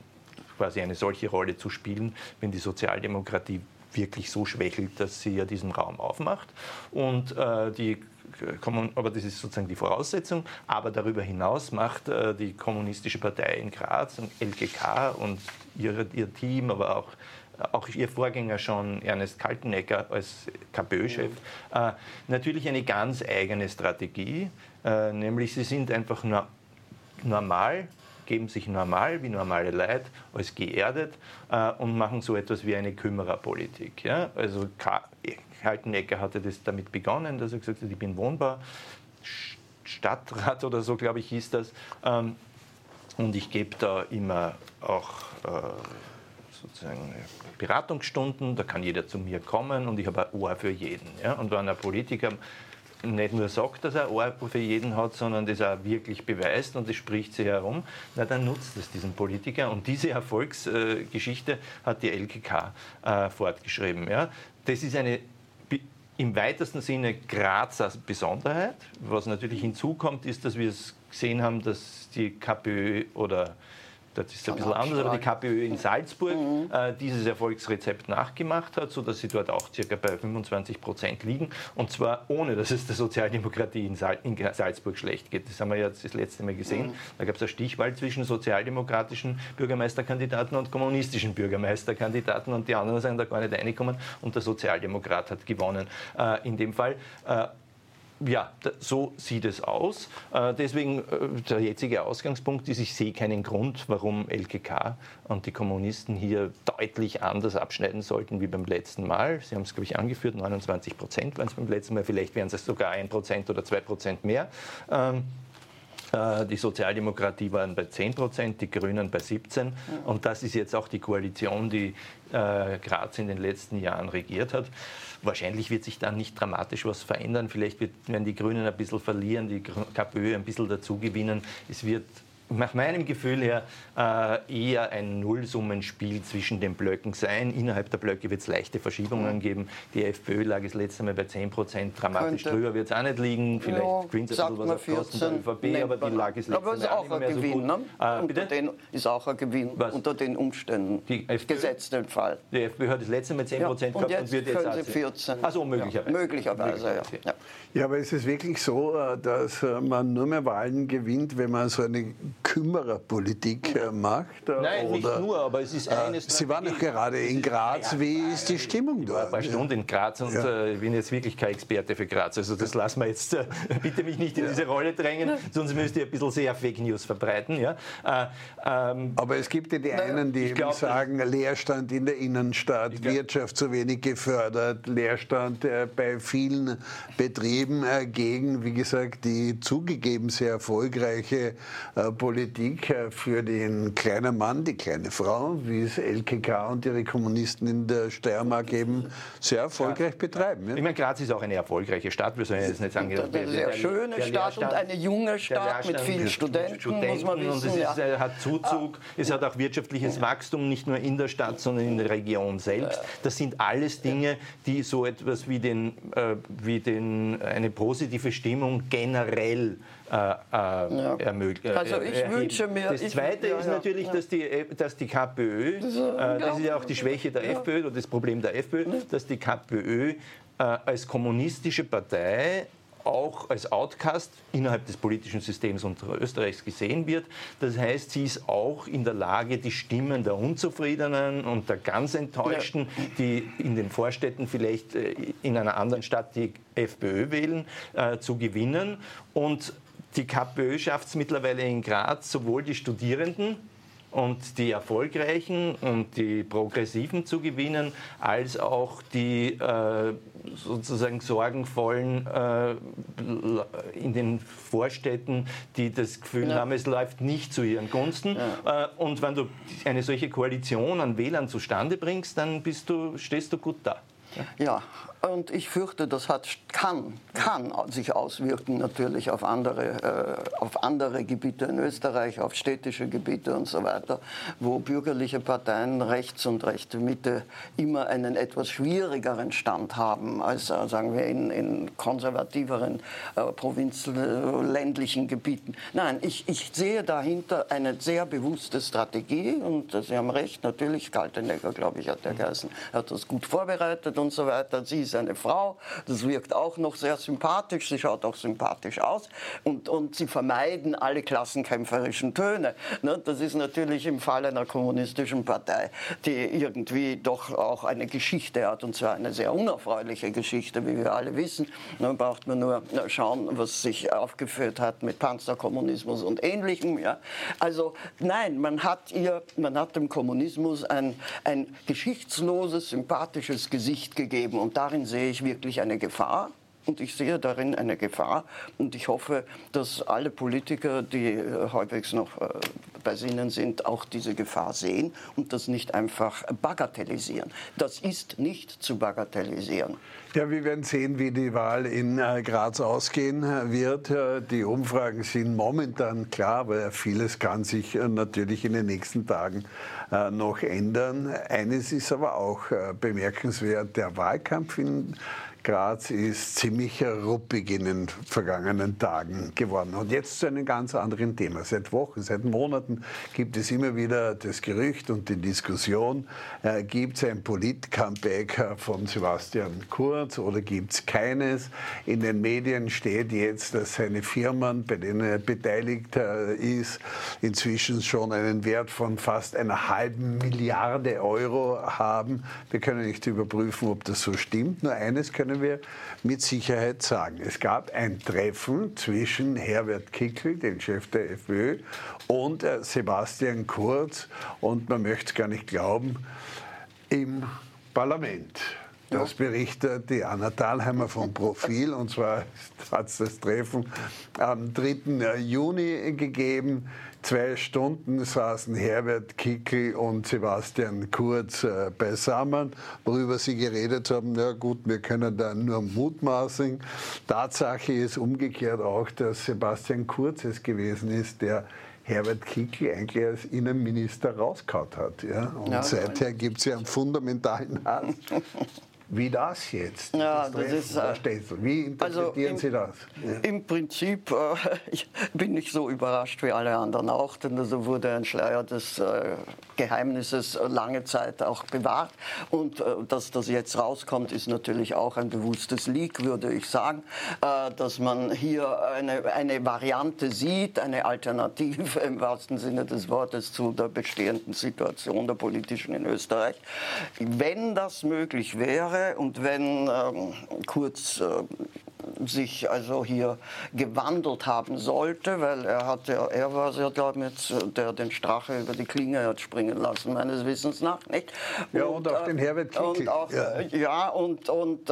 äh, quasi eine solche Rolle zu spielen, wenn die Sozialdemokratie wirklich so schwächelt, dass sie ja diesen Raum aufmacht. Und äh, die aber das ist sozusagen die Voraussetzung. Aber darüber hinaus macht äh, die Kommunistische Partei in Graz, L G K und ihr, ihr Team, aber auch auch ihr Vorgänger schon, Ernest Kaltenecker als KPÖ-Chef, äh, natürlich eine ganz eigene Strategie, äh, nämlich sie sind einfach nur normal, geben sich normal, wie normale Leute, als geerdet äh, und machen so etwas wie eine Kümmererpolitik. Ja? Also Kaltenecker hatte das damit begonnen, dass er gesagt hat, ich bin wohnbar, Stadtrat oder so, glaube ich, hieß das, ähm, und ich gebe da immer auch äh, sozusagen Beratungsstunden, da kann jeder zu mir kommen und ich habe ein Ohr für jeden. Ja? Und wenn ein Politiker nicht nur sagt, dass er ein Ohr für jeden hat, sondern das auch wirklich beweist und das spricht sich herum, na, dann nutzt es diesen Politiker. Und diese Erfolgsgeschichte hat die L G K äh, fortgeschrieben. Ja? Das ist eine im weitesten Sinne Graz als Besonderheit. Was natürlich hinzukommt, ist, dass wir es gesehen haben, dass die KPÖ oder das ist ein bisschen anders, aber die KPÖ in Salzburg mhm. äh, dieses Erfolgsrezept nachgemacht hat, sodass sie dort auch circa bei fünfundzwanzig Prozent liegen. Und zwar ohne, dass es der Sozialdemokratie in, Sal in Salzburg schlecht geht. Das haben wir jetzt das letzte Mal gesehen. Mhm. Da gab es eine Stichwahl zwischen sozialdemokratischen Bürgermeisterkandidaten und kommunistischen Bürgermeisterkandidaten. Und die anderen sind da gar nicht reingekommen. Und der Sozialdemokrat hat gewonnen. Äh, in dem Fall. Äh, Ja, so sieht es aus. Deswegen der jetzige Ausgangspunkt ist, ich sehe keinen Grund, warum L K K und die Kommunisten hier deutlich anders abschneiden sollten wie beim letzten Mal. Sie haben es, glaube ich, angeführt, neunundzwanzig Prozent waren es beim letzten Mal, vielleicht wären es sogar ein Prozent oder zwei Prozent mehr. Die Sozialdemokratie waren bei zehn Prozent, die Grünen bei siebzehn Prozent. Und das ist jetzt auch die Koalition, die äh, Graz in den letzten Jahren regiert hat. Wahrscheinlich wird sich dann nicht dramatisch was verändern. Vielleicht wird, werden die Grünen ein bisschen verlieren, die KPÖ ein bisschen dazu gewinnen. Es wird nach meinem Gefühl her äh, eher ein Nullsummenspiel zwischen den Blöcken sein. Innerhalb der Blöcke wird es leichte Verschiebungen mhm. geben. Die FPÖ lag das letzte Mal bei zehn Prozent. Dramatisch Könnte. drüber wird es auch nicht liegen. Vielleicht ja, gewinnt es ein bisschen was auf Kosten der ÖVP, aber die lag das letzte aber Mal auch nicht mehr Gewinn, so gut. Ne? Äh, unter den, ist auch ein Gewinn was? Unter den Umständen. Die FPÖ, gesetzt den Fall. Die FPÖ hat das letzte Mal zehn Prozent ja, gehabt und, jetzt und wird jetzt vierzehn. Also möglicherweise. Ja, möglicherweise, ja. ja. Ja, aber ist es wirklich so, dass man nur mehr Wahlen gewinnt, wenn man so eine Kümmererpolitik macht? Nein, oder, nicht nur, aber es ist eines. Sie waren doch gerade in Graz. Ja, Wie ist die Stimmung dort? Ich war ein paar Stunden in Graz und ja. äh, bin jetzt wirklich kein Experte für Graz. Also das lassen wir jetzt, äh, bitte mich nicht in ja. diese Rolle drängen, sonst müsst ihr ein bisschen sehr Fake News verbreiten. Ja? Äh, ähm, aber es gibt ja die einen, die glaub, sagen, Leerstand in der Innenstadt, glaub, Wirtschaft zu wenig gefördert, Leerstand äh, bei vielen Betrieben äh, gegen, wie gesagt, die zugegeben sehr erfolgreiche äh, Politik äh, für den kleinen Mann, die kleine Frau, wie es L K K und ihre Kommunisten in der Steiermark eben sehr erfolgreich ja. betreiben. Ja? Ich meine, Graz ist auch eine erfolgreiche Stadt, wir sollen jetzt nicht sagen, das ist eine sehr schöne der Stadt und eine junge Stadt mit vielen Studenten, Studenten, muss man wissen. Und es ist, ja. hat Zuzug, ah. es hat auch wirtschaftliches ja. Wachstum, nicht nur in der Stadt, sondern in der Region selbst. Das sind alles Dinge, die so etwas wie, den, äh, wie den, eine positive Stimmung generell Äh, äh, ja. ermöglichen. Also ich äh, wünsche mir... Das Zweite ich, ja, ist ja, natürlich, ja. dass, die, dass die KPÖ, das, äh, das ist ja auch die Schwäche der ja. FPÖ oder das Problem der FPÖ, ja. dass die KPÖ äh, als kommunistische Partei auch als Outcast innerhalb des politischen Systems Österreichs gesehen wird. Das heißt, sie ist auch in der Lage, die Stimmen der Unzufriedenen und der ganz Enttäuschten, ja. die in den Vorstädten vielleicht in einer anderen Stadt die FPÖ wählen, äh, zu gewinnen. Und die KPÖ schafft es mittlerweile in Graz, sowohl die Studierenden und die Erfolgreichen und die Progressiven zu gewinnen, als auch die äh, sozusagen sorgenvollen äh, in den Vorstädten, die das Gefühl ja. haben, es läuft nicht zu ihren Gunsten. Ja. Äh, und wenn du eine solche Koalition an Wählern zustande bringst, dann bist du, stehst du gut da. Ja, ja. Und ich fürchte, das hat, kann, kann sich auswirken natürlich auf andere, äh, auf andere Gebiete in Österreich, auf städtische Gebiete und so weiter, wo bürgerliche Parteien rechts und rechte Mitte immer einen etwas schwierigeren Stand haben als, äh, sagen wir, in, in konservativeren äh, provinzländlichen Gebieten. Nein, ich, ich sehe dahinter eine sehr bewusste Strategie und äh, Sie haben recht, natürlich, Kaltenegger, glaube ich, hat der geheißen, hat das gut vorbereitet und so weiter. Sie ist eine Frau, das wirkt auch noch sehr sympathisch, sie schaut auch sympathisch aus und, und sie vermeiden alle klassenkämpferischen Töne. Ne? Das ist natürlich im Fall einer kommunistischen Partei, die irgendwie doch auch eine Geschichte hat, und zwar eine sehr unerfreuliche Geschichte, wie wir alle wissen. Dann braucht man nur schauen, was sich aufgeführt hat mit Panzerkommunismus und Ähnlichem. Ja? Also nein, man hat, ihr, man hat dem Kommunismus ein, ein geschichtsloses, sympathisches Gesicht gegeben und darin sehe ich wirklich eine Gefahr. Und ich sehe darin eine Gefahr. Und ich hoffe, dass alle Politiker, die halbwegs noch bei Sinnen sind, auch diese Gefahr sehen und das nicht einfach bagatellisieren. Das ist nicht zu bagatellisieren. Ja, wir werden sehen, wie die Wahl in äh, Graz ausgehen wird. Äh, die Umfragen sind momentan klar, aber vieles kann sich äh, natürlich in den nächsten Tagen äh, noch ändern. Eines ist aber auch äh, bemerkenswert, der Wahlkampf in Graz ist ziemlich ruppig in den vergangenen Tagen geworden. Und jetzt zu einem ganz anderen Thema. Seit Wochen, seit Monaten gibt es immer wieder das Gerücht und die Diskussion, äh, gibt es ein Polit-Comeback von Sebastian Kurz oder gibt es keines? In den Medien steht jetzt, dass seine Firmen, bei denen er beteiligt äh, ist, inzwischen schon einen Wert von fast einer halben Milliarde Euro haben. Wir können nicht überprüfen, ob das so stimmt. Nur eines können wir mit Sicherheit sagen. Es gab ein Treffen zwischen Herbert Kickl, dem Chef der FPÖ, und äh, Sebastian Kurz, und man möchte es gar nicht glauben, im Parlament. Das berichtet die Anna Thalheimer vom Profil, und zwar hat es das Treffen am dritten Juni gegeben. Zwei Stunden saßen Herbert Kickl und Sebastian Kurz äh, beisammen, worüber sie geredet haben. Na gut, wir können da nur mutmaßen. Tatsache ist umgekehrt auch, dass Sebastian Kurz es gewesen ist, der Herbert Kickl eigentlich als Innenminister rausgehauen hat. Ja? Und ja, seither gibt es ja einen fundamentalen Hass. Wie das jetzt? Ja, das das ist, da steht so. Wie interpretieren also im, Sie das? Ja. Im Prinzip äh, ich bin ich so überrascht wie alle anderen auch, denn so wurde ein Schleier des äh, Geheimnisses lange Zeit auch bewahrt. Und äh, dass das jetzt rauskommt, ist natürlich auch ein bewusstes Leak, würde ich sagen, äh, dass man hier eine, eine Variante sieht, eine Alternative im wahrsten Sinne des Wortes zu der bestehenden Situation der politischen in Österreich. Wenn das möglich wäre, und wenn ähm, Kurz äh, sich also hier gewandelt haben sollte, weil er hat ja, er war es ja, glaube ich, jetzt, der den Strache über die Klinge hat springen lassen, meines Wissens nach, nicht? Ja, und, und auch äh, den Herbert Kickl. Und auch, ja. ja, und, und äh,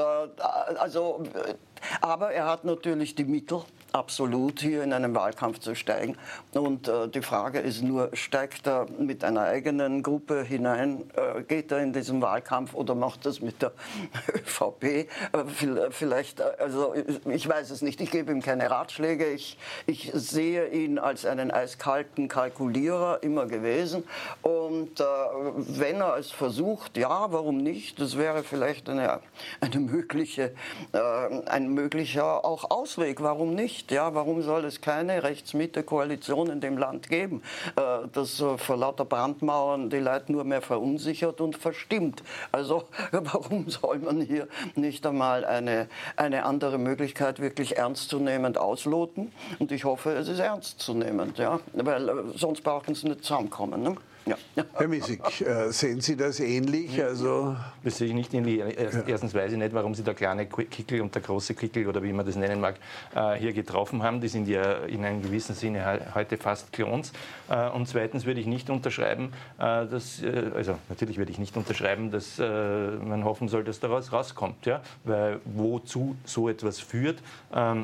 also, aber er hat natürlich die Mittel, absolut hier in einen Wahlkampf zu steigen. Und äh, die Frage ist nur, steigt er mit einer eigenen Gruppe hinein, äh, geht er in diesen Wahlkampf oder macht das mit der ÖVP? Äh, vielleicht, also ich weiß es nicht, ich gebe ihm keine Ratschläge. Ich, ich sehe ihn als einen eiskalten Kalkulierer immer gewesen. Und äh, wenn er es versucht, ja, warum nicht? Das wäre vielleicht eine, eine mögliche, äh, ein möglicher auch Ausweg. Warum nicht? Ja, warum soll es keine Rechts-Mitte-Koalition in dem Land geben, äh, das äh, vor lauter Brandmauern die Leute nur mehr verunsichert und verstimmt? Also warum soll man hier nicht einmal eine, eine andere Möglichkeit wirklich ernstzunehmend ausloten? Und ich hoffe, es ist ernstzunehmend, ja, weil äh, sonst brauchen sie nicht zusammenkommen. Ne? Ja. Herr Missig, äh, sehen Sie das ähnlich? Also das sehe ich nicht ähnlich. Erst, erstens weiß ich nicht, warum Sie der kleine Kickl und der große Kickl oder wie man das nennen mag, äh, hier getroffen haben. Die sind ja in einem gewissen Sinne heute fast Klons. Äh, und zweitens würde ich nicht unterschreiben, äh, dass, äh, also natürlich würde ich nicht unterschreiben, dass äh, man hoffen soll, dass daraus rauskommt. Ja? Weil wozu so etwas führt, ähm,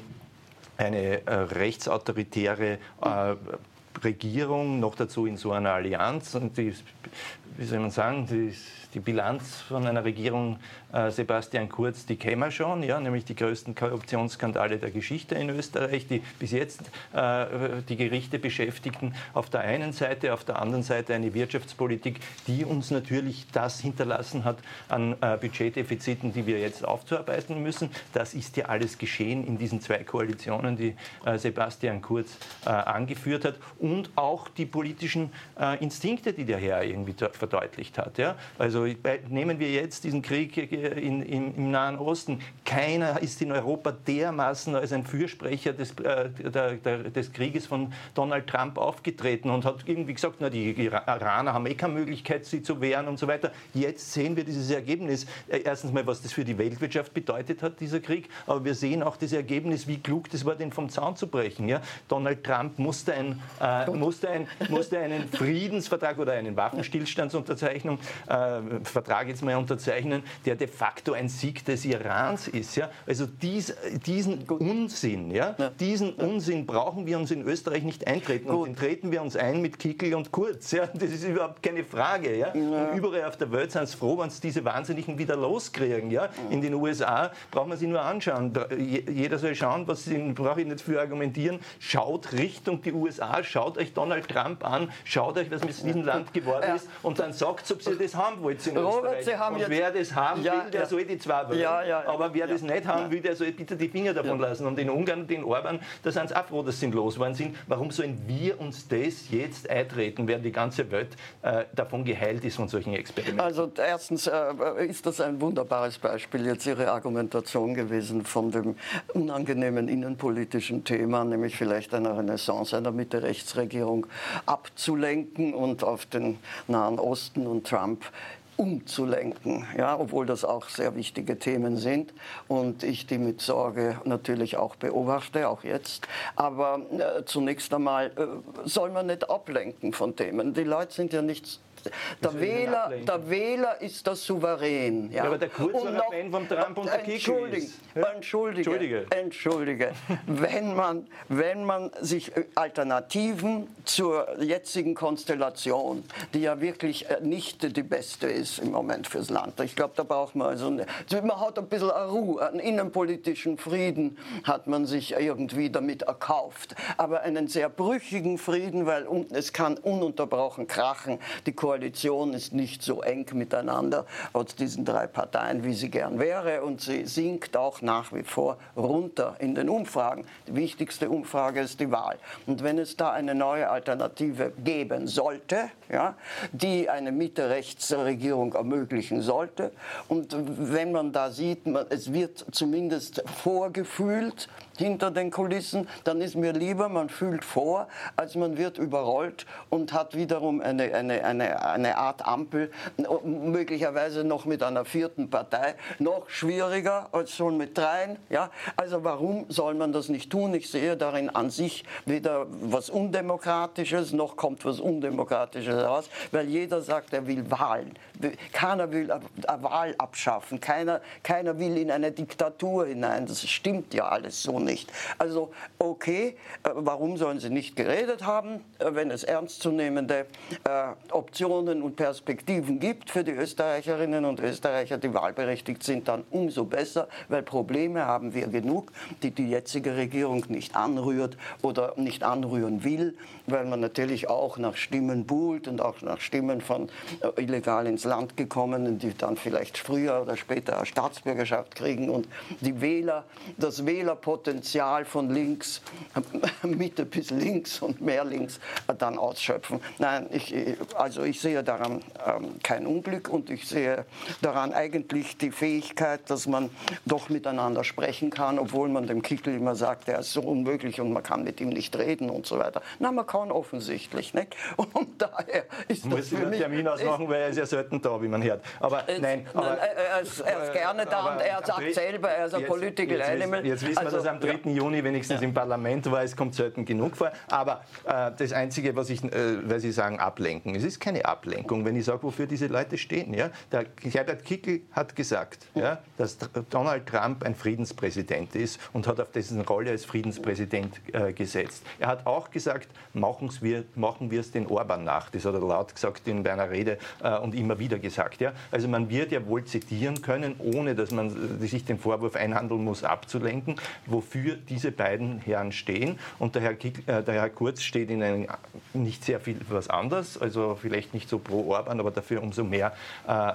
eine äh, rechtsautoritäre äh, Regierung, noch dazu in so einer Allianz, und die, wie soll man sagen, die, die Bilanz von einer Regierung äh, Sebastian Kurz, die kennen wir schon, ja, nämlich die größten Korruptionsskandale der Geschichte in Österreich, die bis jetzt äh, die Gerichte beschäftigten, auf der einen Seite, auf der anderen Seite eine Wirtschaftspolitik, die uns natürlich das hinterlassen hat an äh, Budgetdefiziten, die wir jetzt aufzuarbeiten müssen. Das ist ja alles geschehen in diesen zwei Koalitionen, die äh, Sebastian Kurz äh, angeführt hat, und auch die politischen äh, Instinkte, die der Herr irgendwie verdeutlicht hat. Ja? Also nehmen wir jetzt diesen Krieg in, in, im Nahen Osten. Keiner ist in Europa dermaßen als ein Fürsprecher des, äh, der, der, des Krieges von Donald Trump aufgetreten und hat irgendwie gesagt, na, die Iraner haben eh keine Möglichkeit, sie zu wehren und so weiter. Jetzt sehen wir dieses Ergebnis. Erstens mal, was das für die Weltwirtschaft bedeutet hat, dieser Krieg, aber wir sehen auch das Ergebnis, wie klug das war, den vom Zaun zu brechen. Ja? Donald Trump musste, ein, äh, musste, ein, musste einen Friedensvertrag oder einen Waffenstillstand Treuhandsunterzeichnung, äh, Vertrag jetzt mal unterzeichnen, der de facto ein Sieg des Irans ist. Ja? Also dies, diesen Unsinn, ja? ja. diesen ja. Unsinn brauchen wir uns in Österreich nicht eintreten. Gut. Und den treten wir uns ein mit Kickl und Kurz. Ja? Das ist überhaupt keine Frage. Ja? Ja. Und überall auf der Welt sind sie froh, wenn sie diese Wahnsinnigen wieder loskriegen. Ja? In den U S A braucht man sich nur anschauen. Jeder soll schauen, was sie, brauche ich nicht für argumentieren. Schaut Richtung die U S A, schaut euch Donald Trump an, schaut euch, was mit diesem Land geworden ja. ist und dann sagt, ob ihr das haben wollt in Robert, Österreich. Sie haben und jetzt wer das haben ja, will, der ja. soll die zwei wählen. Ja, ja, ja. Aber wer ja. das nicht haben will, der soll bitte die Finger davon ja. lassen. Und in Ungarn, den Orban, da sind sie auch froh, dass sie losgeworden sind. Warum sollen wir uns das jetzt eintreten, während die ganze Welt äh, davon geheilt ist von solchen Experimenten? Also erstens äh, ist das ein wunderbares Beispiel, jetzt Ihre Argumentation gewesen von dem unangenehmen innenpolitischen Thema, nämlich vielleicht einer Renaissance einer Mitte-Rechts-Regierung abzulenken und auf den Nahen Osten und Trump umzulenken, ja, obwohl das auch sehr wichtige Themen sind und ich die mit Sorge natürlich auch beobachte, auch jetzt. Aber äh, zunächst einmal äh, soll man nicht ablenken von Themen. Die Leute sind ja nicht... Der Wähler, der Wähler ist der Souverän. Ja. Ja, aber der Kurz war ein Fan von Trump und der Kickl ist. Ja? Entschuldige, Entschuldige, Entschuldige. wenn, man, wenn man sich Alternativen zur jetzigen Konstellation, die ja wirklich nicht die beste ist im Moment fürs Land, ich glaube, da braucht man also, eine, man hat ein bisschen Ruhe, einen innenpolitischen Frieden hat man sich irgendwie damit erkauft, aber einen sehr brüchigen Frieden, weil es kann ununterbrochen krachen, die Koalition ist nicht so eng miteinander aus diesen drei Parteien, wie sie gern wäre. Und sie sinkt auch nach wie vor runter in den Umfragen. Die wichtigste Umfrage ist die Wahl. Und wenn es da eine neue Alternative geben sollte, ja, die eine Mitte-Rechts-Regierung ermöglichen sollte, und wenn man da sieht, man, es wird zumindest vorgefühlt, hinter den Kulissen, dann ist mir lieber, man fühlt vor, als man wird überrollt und hat wiederum eine, eine, eine, eine Art Ampel, möglicherweise noch mit einer vierten Partei, noch schwieriger als schon mit dreien. Ja? Also warum soll man das nicht tun? Ich sehe darin an sich weder was Undemokratisches, noch kommt was Undemokratisches heraus, weil jeder sagt, er will Wahlen. Keiner will eine Wahl abschaffen, keiner, keiner will in eine Diktatur hinein. Das stimmt ja alles so nicht. Also okay, warum sollen sie nicht geredet haben, wenn es ernstzunehmende äh, Optionen und Perspektiven gibt für die Österreicherinnen und Österreicher, die wahlberechtigt sind, dann umso besser, weil Probleme haben wir genug, die die jetzige Regierung nicht anrührt oder nicht anrühren will, weil man natürlich auch nach Stimmen buhlt und auch nach Stimmen von äh, illegal ins Land gekommenen, die dann vielleicht früher oder später eine Staatsbürgerschaft kriegen und die Wähler, das Wählerpotenzial von links, Mitte bis links und mehr links dann ausschöpfen. Nein, ich, also ich sehe daran ähm, kein Unglück und ich sehe daran eigentlich die Fähigkeit, dass man doch miteinander sprechen kann, obwohl man dem Kickl immer sagt, er ist so unmöglich und man kann mit ihm nicht reden und so weiter. Na, man kann offensichtlich, nicht? Und daher ist muss das für mich... Muss Termin ausmachen, weil er ist ja selten da, wie man hört. Aber es, nein, aber, nein, er ist, er ist gerne da und er sagt selber, er ist ein Political jetzt, Animal. Jetzt wissen wir, also, dass er am dritten Ja. Juni wenigstens ja. im Parlament war. Es kommt selten genug vor. Aber äh, das Einzige, was ich, äh, weil Sie sagen, ablenken, es ist keine Ablenkung, wenn ich sage, wofür diese Leute stehen. Ja? Der Herbert Kickl hat gesagt, ja, dass Donald Trump ein Friedenspräsident ist und hat auf dessen Rolle als Friedenspräsident äh, gesetzt. Er hat auch gesagt, machen wir, machen wir es den Orban nach. Das hat er laut gesagt in einer Rede äh, und immer wieder gesagt. Ja? Also man wird ja wohl zitieren können, ohne dass man sich den Vorwurf einhandeln muss, abzulenken, wofür diese beiden Herren stehen. Und der Herr, Kickl, äh, der Herr Kurz steht in einem nicht sehr viel was anderes, also vielleicht nicht so pro Orban, aber dafür umso mehr äh,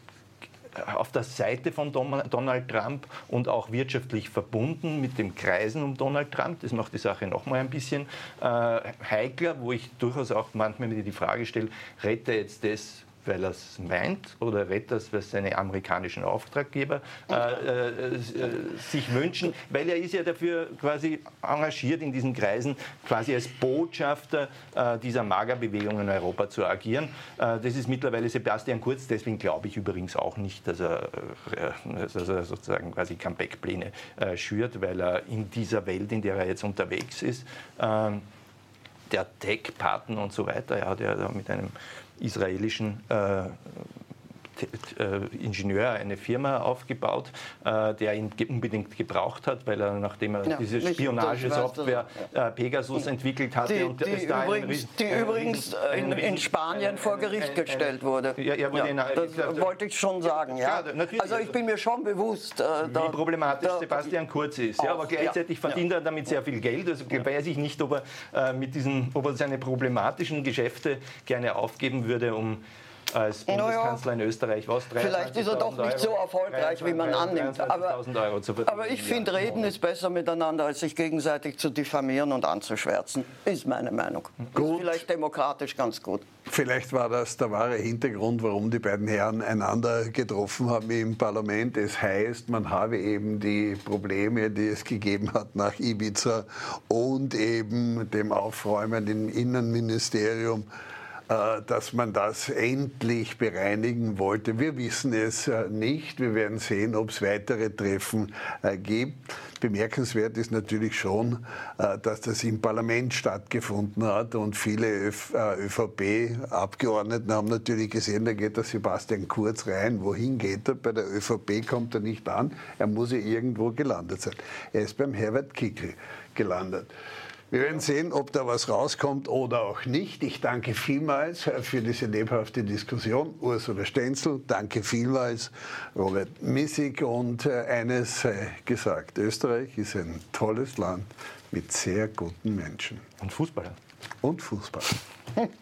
auf der Seite von Donald Trump und auch wirtschaftlich verbunden mit den Kreisen um Donald Trump. Das macht die Sache noch mal ein bisschen äh, heikler, wo ich durchaus auch manchmal mir die Frage stelle, rettet er jetzt das, weil er es meint, oder rettet er es, weil seine amerikanischen Auftraggeber äh, äh, sich wünschen, weil er ist ja dafür quasi engagiert in diesen Kreisen, quasi als Botschafter äh, dieser Magerbewegung in Europa zu agieren. Äh, das ist mittlerweile Sebastian Kurz, deswegen glaube ich übrigens auch nicht, dass er, äh, dass er sozusagen quasi Comeback-Pläne äh, schürt, weil er in dieser Welt, in der er jetzt unterwegs ist, äh, der Tech-Paten und so weiter. Er hat ja mit einem israelischen äh, Ingenieur eine Firma aufgebaut, äh, der ihn ge- unbedingt gebraucht hat, weil er, nachdem er ja, diese Spionagesoftware äh, Pegasus entwickelt hatte. Die, und die, es da übrigens, Riesen, die übrigens in, in Spanien vor Gericht gestellt wurde. Ja, ja, wurde ja, das gesagt, wollte ich schon sagen. Ja. Ja, natürlich. Also ich bin mir schon bewusst, äh, da, wie problematisch da, Sebastian Kurz ist. Ja, auch, aber gleichzeitig ja, verdient er damit sehr viel Geld. Also weiß ich nicht, ob er, äh, mit diesen, ob er seine problematischen Geschäfte gerne aufgeben würde, um als Bundeskanzler in Österreich was? Vielleicht ist er doch nicht so erfolgreich, wie man annimmt. Aber, aber ich finde, reden ist besser miteinander, als sich gegenseitig zu diffamieren und anzuschwärzen. Ist meine Meinung. Gut. Ist vielleicht demokratisch ganz gut. Vielleicht war das der wahre Hintergrund, warum die beiden Herren einander getroffen haben im Parlament. Es heißt, man habe eben die Probleme, die es gegeben hat nach Ibiza und eben dem Aufräumen im Innenministerium, dass man das endlich bereinigen wollte. Wir wissen es nicht. Wir werden sehen, ob es weitere Treffen gibt. Bemerkenswert ist natürlich schon, dass das im Parlament stattgefunden hat und viele ÖVP-Abgeordneten haben natürlich gesehen, da geht der Sebastian Kurz rein. Wohin geht er? Bei der ÖVP kommt er nicht an. Er muss ja irgendwo gelandet sein. Er ist beim Herbert Kickl gelandet. Wir werden sehen, ob da was rauskommt oder auch nicht. Ich danke vielmals für diese lebhafte Diskussion. Ursula Stenzel, danke vielmals. Robert Missig, und eines sei gesagt: Österreich ist ein tolles Land mit sehr guten Menschen. Und Fußballer. Und Fußball.